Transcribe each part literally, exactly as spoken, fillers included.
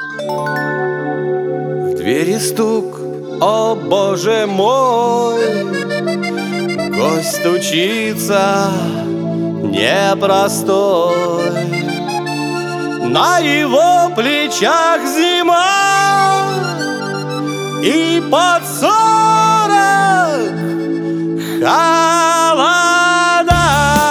В двери стук, о боже мой, гость стучится непростой. На его плечах зима и под сорок холода.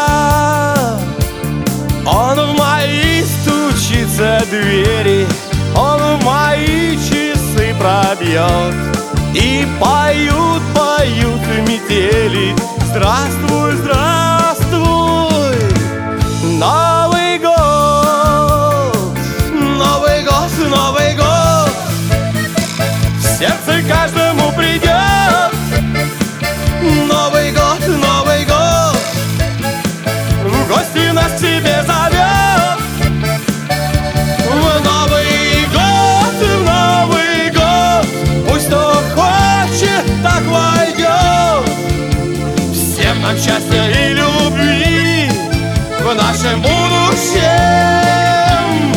Он в мои стучится двери, он в мои часы пробьет. И поют, поют метели: здравствуй, здравствуй, Новый год, Новый год, Новый год. В сердце каждому придет Новый год, Новый год. В гости нас к себе зовет. В Новый год, в Новый год, пусть кто хочет, так войдет. Всем нам счастья и любви в нашем будущем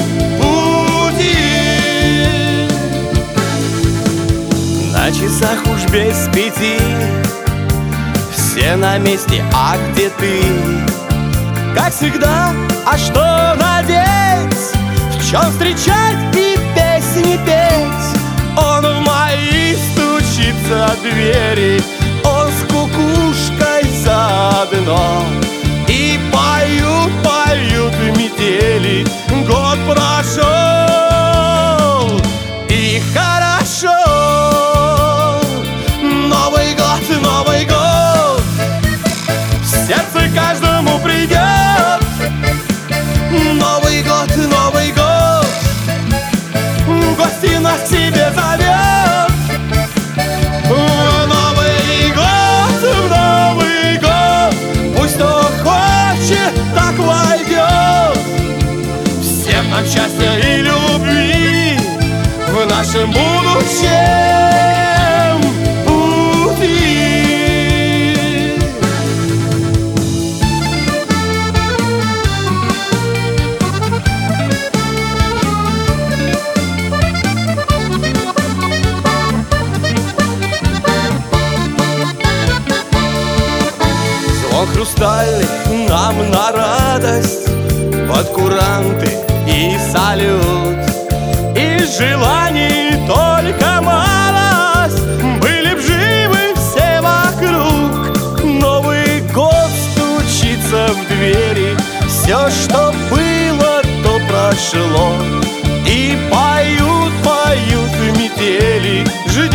пути. На часах уж без пяти, все на месте, а где ты? Как всегда, а что надеть? В чем встречать и песни петь? Он в мои стучится двери, он с кукушкой заодно. И поют, поют метели, год прошел, и хорошо. Новый год, Новый год, в сердце каждому придет. Новый год, Новый год, в гости нас к себе зовет. В Новый год, в Новый год, пусть кто хочет, так войдет. Всем нам счастья и любви в нашем будущем пути. Звон хрустальный нам на радость, под куранты и салют. Из желаний только малость, были б живы все вокруг. Новый год стучится в двери, все, что было, то прошло. И поют, поют метели: ждем